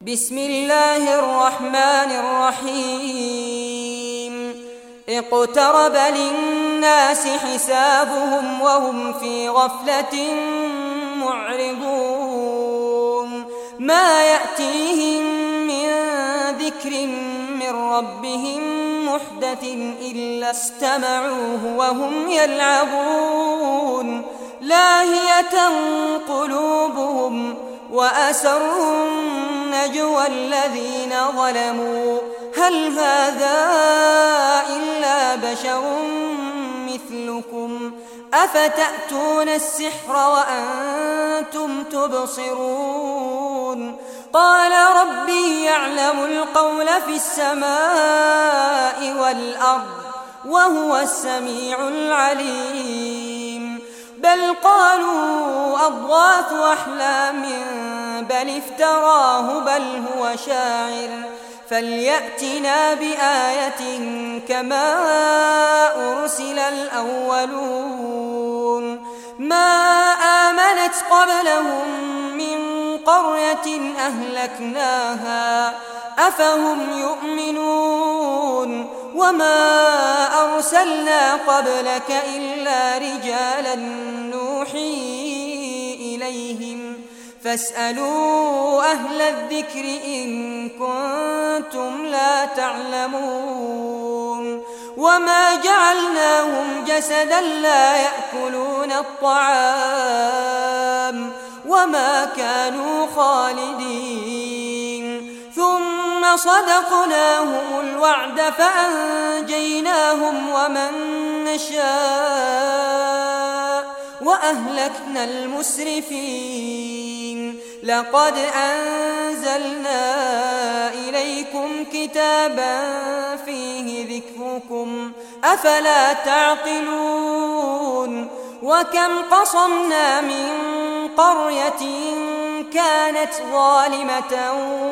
بسم الله الرحمن الرحيم اقترب للناس حسابهم وهم في غفلة معرضون ما يأتيهم من ذكر من ربهم محدث إلا استمعوه وهم يلعبون لاهية قلوبهم وأسروا النجوى الذين ظلموا هل هذا إلا بشر مثلكم أفتأتون السحر وأنتم تبصرون قال ربي يعلم القول في السماء والأرض وهو السميع العليم بل قالوا أضغاث أحلام بل افتراه بل هو شاعر فليأتنا بآية كما أرسل الأولون ما آمنت قبلهم من قرية أهلكناها أفهم يؤمنون وما أرسلنا قبلك إلا رجالا نوحي إليهم فاسألوا أهل الذكر إن كنتم لا تعلمون وما جعلناهم جسدا لا يأكلون الطعام وما كانوا خالدين ثم صدقناهم الوعد فأنجيناهم ومن نشاء وأهلكنا المسرفين لقد أنزلنا إليكم كتابا فيه ذكركم أفلا تعقلون وكم قصمنا من قرية كانت ظالمة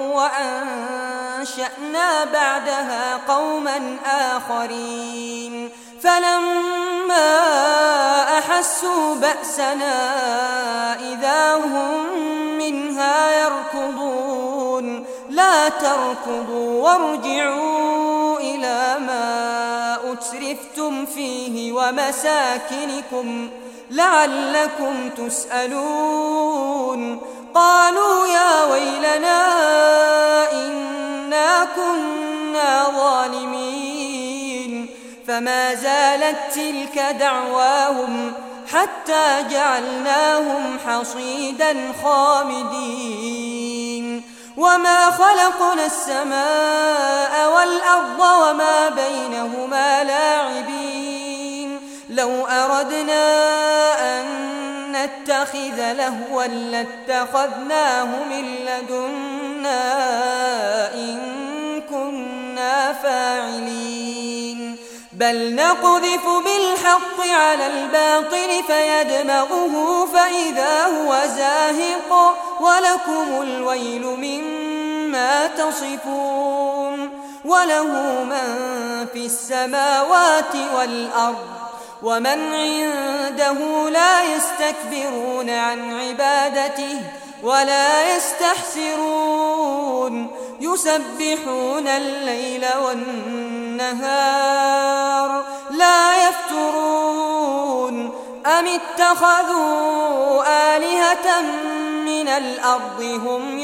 وأنشأنا بعدها قوما آخرين فلما أحسوا بأسنا إذا هم منها يركضون لا تركضوا وارجعوا إلى ما أترفتم فيه ومساكنكم لعلكم تسألون قالوا يا ويلنا إنا كنا ظالمين فما زالت تلك دعواهم حتى جعلناهم حصيدا خامدين وما خلقنا السماء والأرض وما بينهما لاعبين لو أردنا أن نتخذ لهوا لاتخذناه من لدنا إن كنا فاعلين بل نقذف بالحق على الباطل فيدمغه فإذا هو زاهق ولكم الويل مما تصفون وله من في السماوات والأرض ومن عنده لا يستكبرون عن عبادته ولا يستحسرون يسبحون الليل والنهار لا يفترون أم اتخذوا آلهة من الأرض هم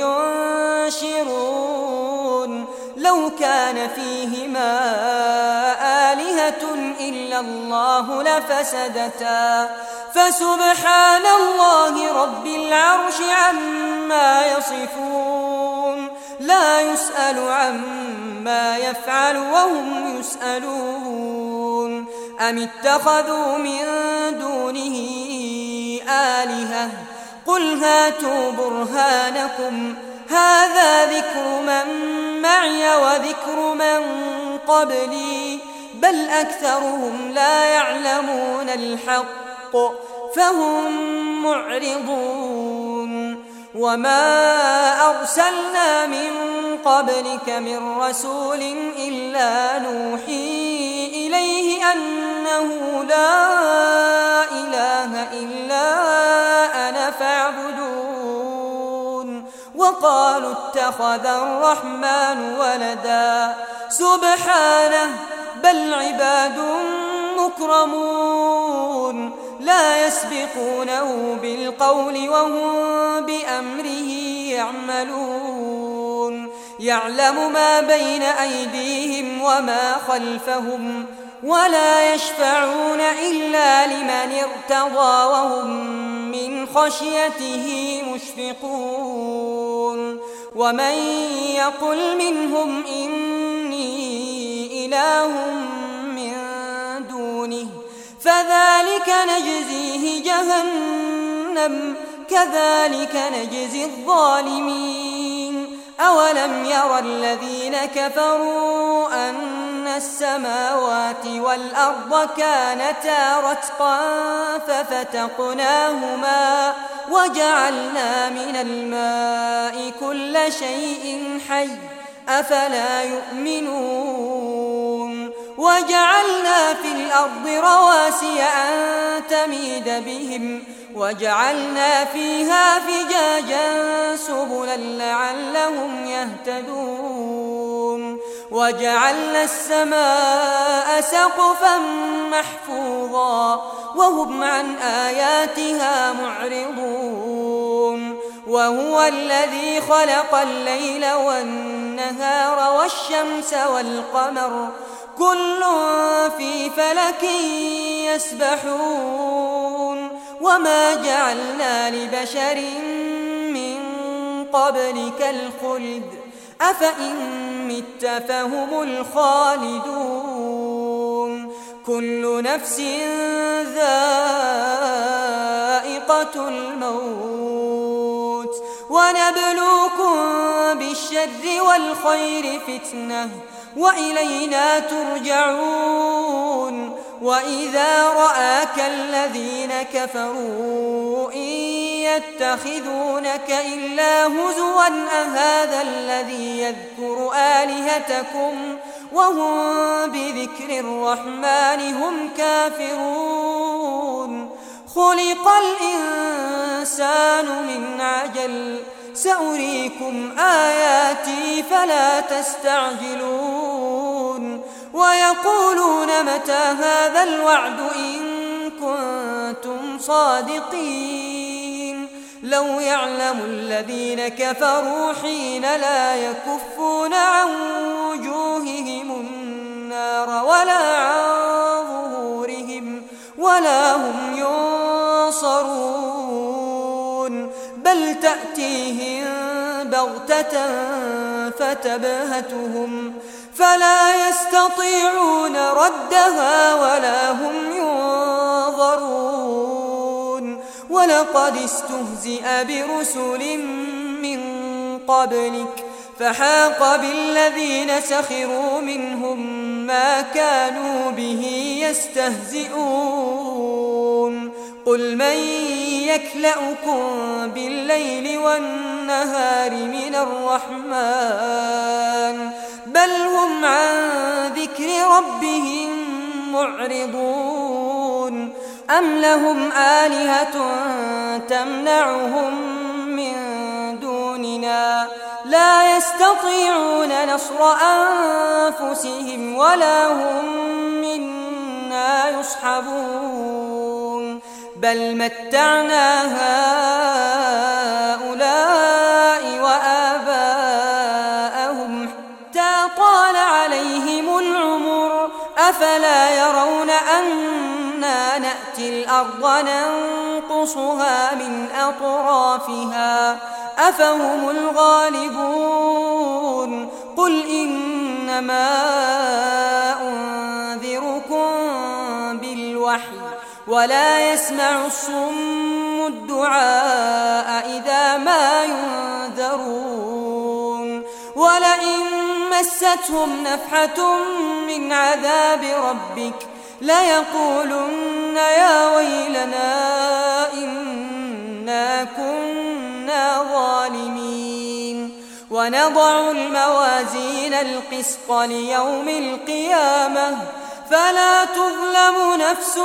ينشرون لو كان فيهما آلهة إلا الله لفسدتا فسبحان الله رب العرش عما يصفون لا يسأل عما يفعل وهم يسألون أم اتخذوا من دونه آلهة قل هاتوا برهانكم هذا ذكر من معي وذكر من قبلي بل أكثرهم لا يعلمون الحق فهم معرضون وما أرسلنا من قبلك من رسول إلا نوحي إليه أنه لا إله إلا أنا فاعبدون وقالوا اتخذ الرحمن ولدا سبحانه بل عباد مكرمون لا يسبقونه بالقول وهم بأمره يعملون يعلم ما بين أيديهم وما خلفهم ولا يشفعون إلا لمن ارتضى وهم من خشيته مشفقون ومن يقل منهم إني إله من دونه فذلك نجزيه جهنم كذلك نجزي الظالمين أولم ير الذين كفروا أن السماوات والأرض كانتا رتقا ففتقناهما وجعلنا من الماء كل شيء حي أفلا يؤمنون وجعلنا في الأرض رواسي أن تميد بهم وجعلنا فيها فجاجا سبلا لعلهم يهتدون وجعلنا السماء سقفا محفوظا وهم عن آياتها معرضون وهو الذي خلق الليل والنهار والشمس والقمر كل في فلك يسبحون وما جعلنا لبشر من قبلك الخلد أفإن مت فهم الخالدون كل نفس ذائقة الموت ونبلوكم بالشر والخير فتنة وإلينا ترجعون وإذا رآك الذين كفروا إن يتخذونك إلا هزوا أهذا الذي يذكر آلهتكم وهم بذكر الرحمن هم كافرون خلق الإنسان من عجل سأريكم آياتي فلا تستعجلون ويقولون متى هذا الوعد إن كنتم صادقين لو يعلم الذين كفروا حين لا يكفون عن وجوههم النار ولا عن ظهورهم ولا هم ينصرون بل تأتيهم بغتة فتبهتهم فلا يستطيعون ردها ولا هم ينظرون ولقد استهزئ برسل من قبلك فحاق بالذين سخروا منهم ما كانوا به يستهزئون قل من يكلأكم بالليل والنهار من الرحمن بل هم عن ذكر ربهم معرضون أم لهم آلهة تمنعهم من دوننا لا يستطيعون نصر أنفسهم ولا هم منا يصحبون بل متعنا هؤلاء وآباءهم حتى طال عليهم العمر أفلا يرون أنا نأتي الأرض ننقصها من أطرافها أفهم الغالبون قل إنما أنذركم بالوحي ولا يسمع الصم الدعاء إذا ما ينذرون ولئن مستهم نفحة من عذاب ربك ليقولن يا ويلنا إنا كنا ظالمين ونضع الموازين القسط ليوم القيامة فلا تظلم نفس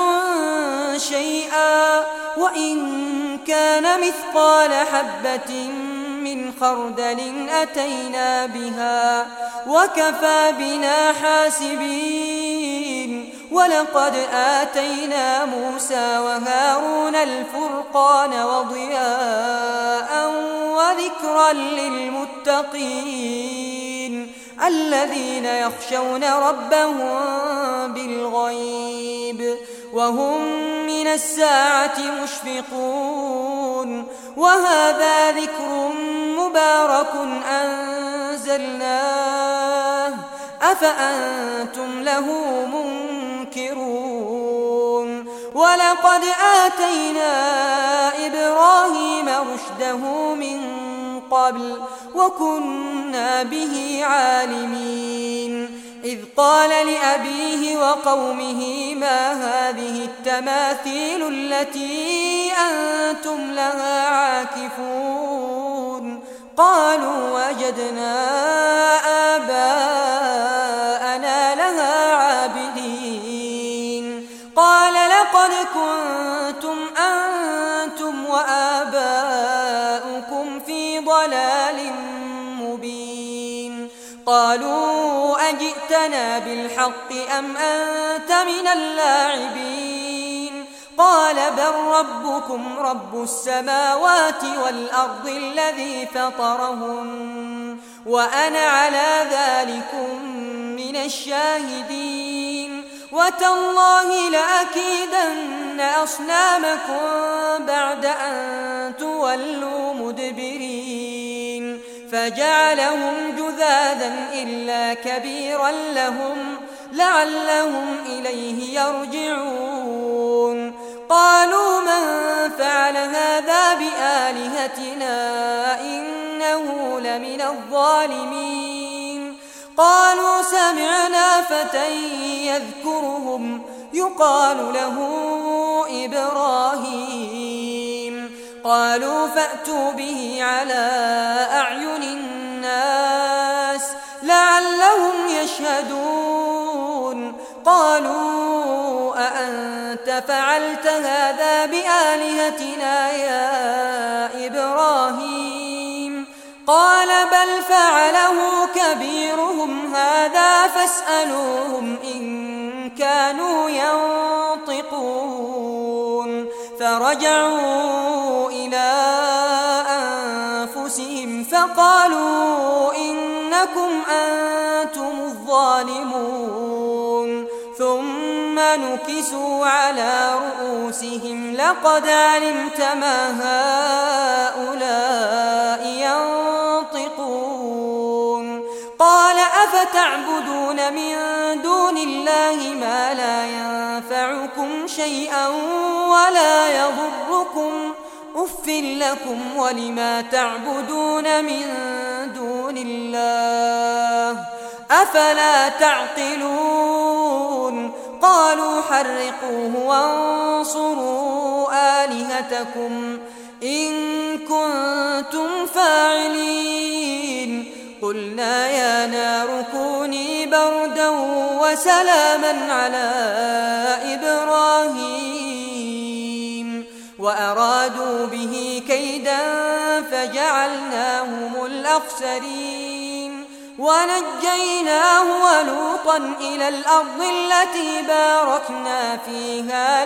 شيئا وإن كان مثقال حبة من خردل أتينا بها وكفى بنا حاسبين ولقد آتينا موسى وهارون الفرقان وضياء وذكرا للمتقين الذين يخشون ربهم بالغيب وهم من الساعة مشفقون وهذا ذكر مبارك أنزلناه أفأنتم له منكرون ولقد آتينا إبراهيم رشده من قبل وكنا به عالمين إذ قال لأبيه وقومه ما هذه التماثيل التي أنتم لها عاكفون قالوا وجدنا آباءنا لها عابدين قال لقد كنتم أنتم وآباؤكم في ضلال مبين قالوا أجئتنا بالحق أم أنت من اللاعبين قال بل ربكم رب السماوات والأرض الذي فطرهن وأنا على ذلكم من الشاهدين وتالله لأكيدن أصنامكم بعد أن تولوا مدبرين فجعلهم جذاذا إلا كبيرا لهم لعلهم إليه يرجعون قالوا من فعل هذا بآلهتنا إنه لمن الظالمين قالوا سمعنا فتى يذكرهم يقال له إبراهيم قالوا فأتوا به على أعين الناس لعلهم يشهدون قالوا أأنت فعلت هذا بآلهتنا يا إبراهيم قال بل فعله كبيرهم هذا فاسألوهم إن كانوا ينطقون فرجعوا إلى أنفسهم فقالوا إنكم أنتم الظالمون ثم نكسوا على رؤوسهم لقد علمت ما هؤلاء ينطقون قال أفتعبدون من دون الله ما لا ينفعكم شيئا ولا يضركم أف لكم ولما تعبدون من دون الله أفلا تعقلون قالوا حرقوه وانصروا آلهتكم إن كنتم فاعلين قلنا يا نار كوني بردا وسلاما على إبراهيم وأرادوا به كيدا فجعلناهم الأخسرين ونجيناه ولوطا إلى الأرض التي باركنا فيها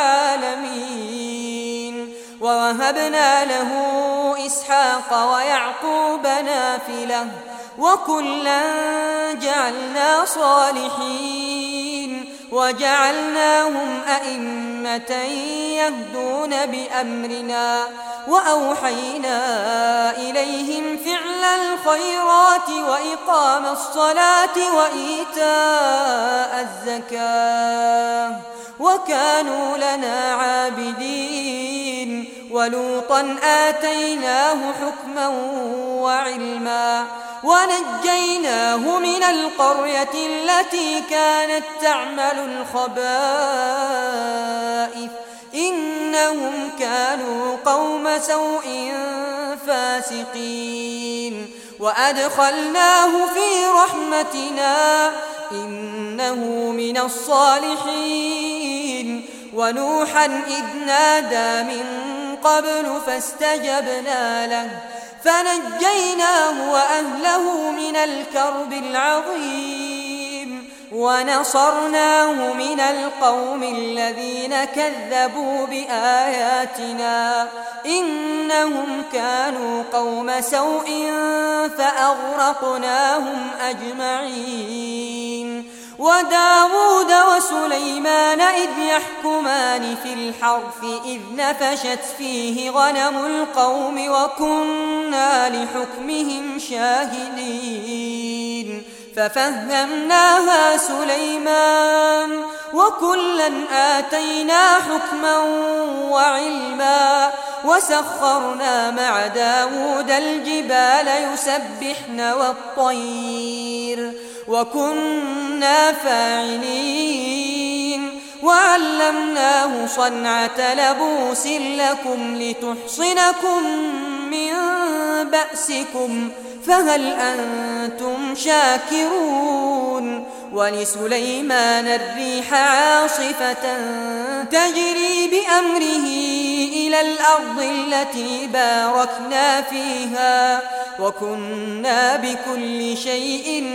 للعالمين ووهبنا له إسحاق ويعقوب نافلة وكلا جعلنا صالحين وجعلناهم أئمة يهدون بأمرنا وأوحينا إليهم فعل الخيرات وإقام الصلاة وإيتاء الزكاة وكانوا لنا عابدين ولوطا آتيناه حكما وعلما ونجيناه من القرية التي كانت تعمل الخبائث إنهم كانوا قوم سوء فاسقين وأدخلناه في رحمتنا إنه من الصالحين ونوحا إذ نادى من قبل فنجيناه وأهله من الكرب العظيم ونصرناه من القوم الذين كذبوا بآياتنا إنهم كانوا قوم سوء فأغرقناهم أجمعين. وداود وسليمان إذ يحكمان في الحرث إذ نفشت فيه غنم القوم وكنا لحكمهم شاهدين ففهمناها سليمان وكلا آتينا حكما وعلما وسخرنا مع داود الجبال يسبحن والطير وكنا فاعلين وعلمناه صنعة لبوس لكم لتحصنكم من بأسكم فهل أنتم شاكرون. ولسليمان الريح عاصفة تجري بأمره إلى الأرض التي باركنا فيها وكنا بكل شيء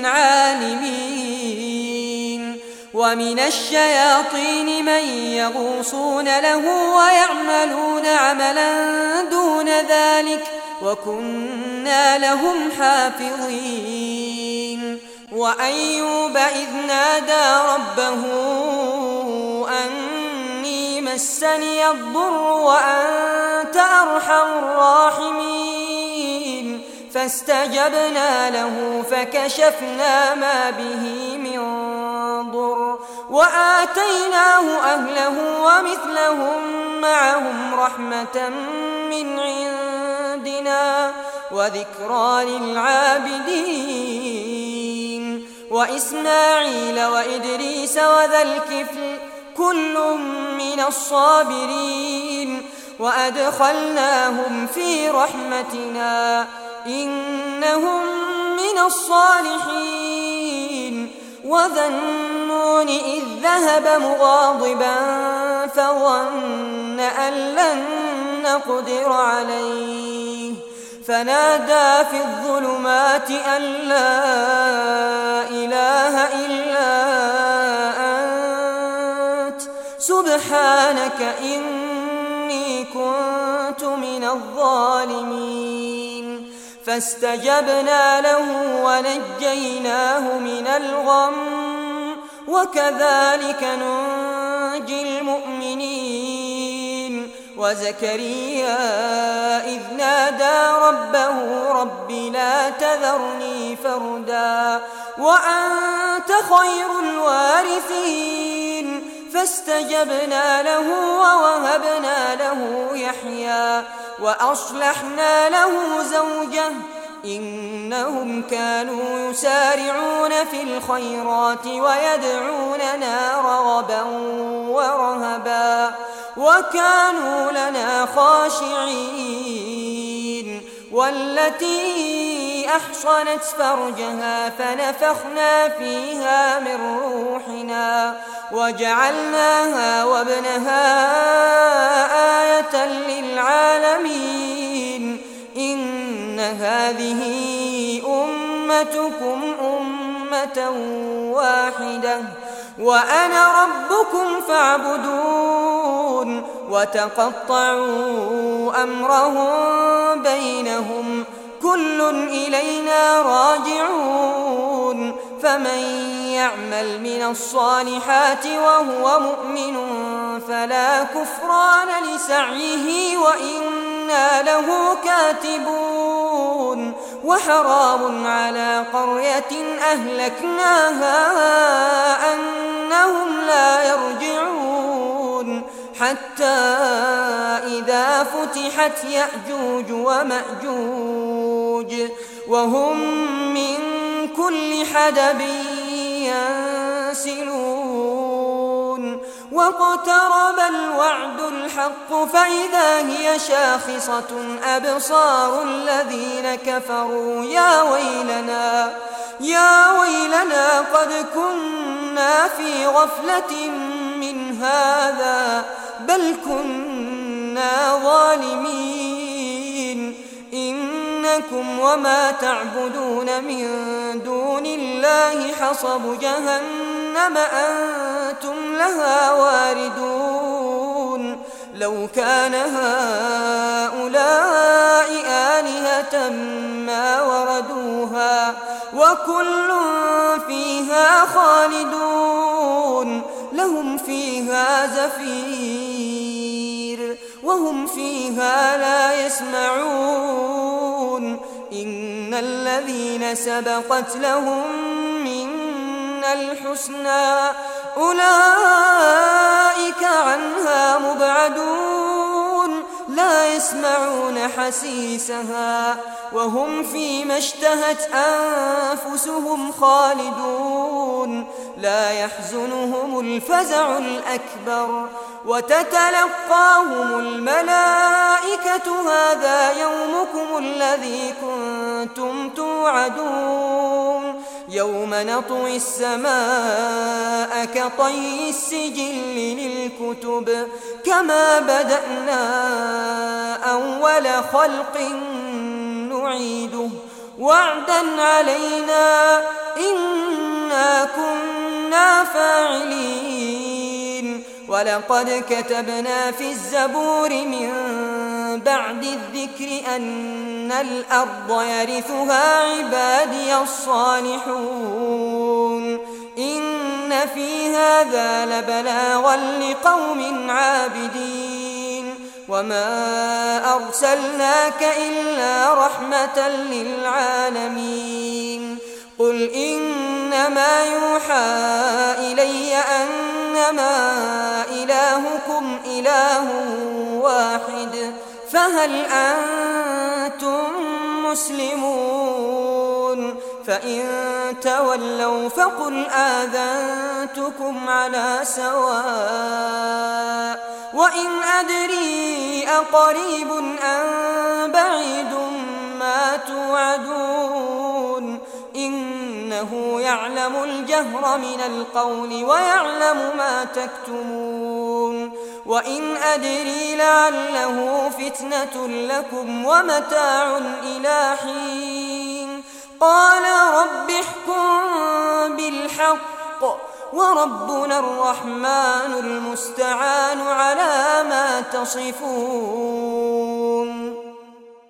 عالمين. ومن الشياطين من يغوصون له ويعملون عملا دون ذلك وكنا لهم حافظين. وأيوب إذ نادى ربه أني مسني الضر وأنت أرحم الراحمين فاستجبنا له فكشفنا ما به من ضر وآتيناه أهله ومثلهم معهم رحمة من عندنا وذكرى للعابدين. وإسماعيل وإدريس وذا الكفل كل من الصابرين وأدخلناهم في رحمتنا إنهم من الصالحين. وذا النون إذ ذهب مغاضبا فظن أن لن نقدر عليه فنادى في الظلمات أن لا إله إلا أنت سبحانك إني كنت من الظالمين. فاستجبنا له ونجيناه من الغم وكذلك ننجي المؤمنين. وزكريا إذ نادى ربه رب لا تذرني فردا وأنت خير الوارثين فاستجبنا له ووهبنا له يحيى وأصلحنا له زوجه إنهم كانوا يسارعون في الخيرات ويدعوننا رغبا ورهبا وكانوا لنا خاشعين. والتي أحصنت فرجها فنفخنا فيها من روحنا وجعلناها وابنها آية للعالمين. إن هذه أمتكم أمة واحدة وأنا ربكم فاعبدون. وتقطعوا أمرهم بينهم كل إلينا راجعون. فمن يعمل من الصالحات وهو مؤمن فلا كفران لسعيه وإنا له كاتبون. وحرام على قرية أهلكناها أنهم لا يرجعون حتى إذا فتحت يأجوج ومأجوج وهم من كل حدب ينسلون. واقترب الوعد الحق فإذا هي شاخصة أبصار الذين كفروا يا ويلنا قد كنا في غفلة من هذا بل كنا ظالمين. إن إنكم وما تعبدون من دون الله حصب جهنم أنتم لها واردون لو كان هؤلاء آلهة ما وردوها وكل فيها خالدون لهم فيها زفير وهم فيها لا يسمعون إن الذين سبقت لهم منا الحسنى أولئك عنها مبعدون لا يسمعون حسيسها وهم فيما اشتهت أنفسهم خالدون لا يحزنهم الفزع الأكبر وتتلقاهم الملائكة هذا يومكم الذي كنتم توعدون يوم نطوي السماء كطي السجل للكتب كما بدأنا أول خلق نعيده وعدا علينا إنا كنا فاعلين ولقد كتبنا في الزبور من بعد الذكر أن الأرض يرثها عبادي الصالحون إن في هذا لبلاغا لقوم عابدين وما أرسلناك إلا رحمة للعالمين قل إنما يوحى إلي أنما إلهكم إله واحد فهل أنتم مسلمون فإن تولوا فقل آذنتكم على سواء وإن أدري أقريب أم بعيد ما توعدون إنه يعلم الجهر من القول ويعلم ما تكتمون وإن أدري لعله فتنة لكم ومتاع إلى حين قال رب احكم بالحق وربنا الرحمن المستعان على ما تصفون.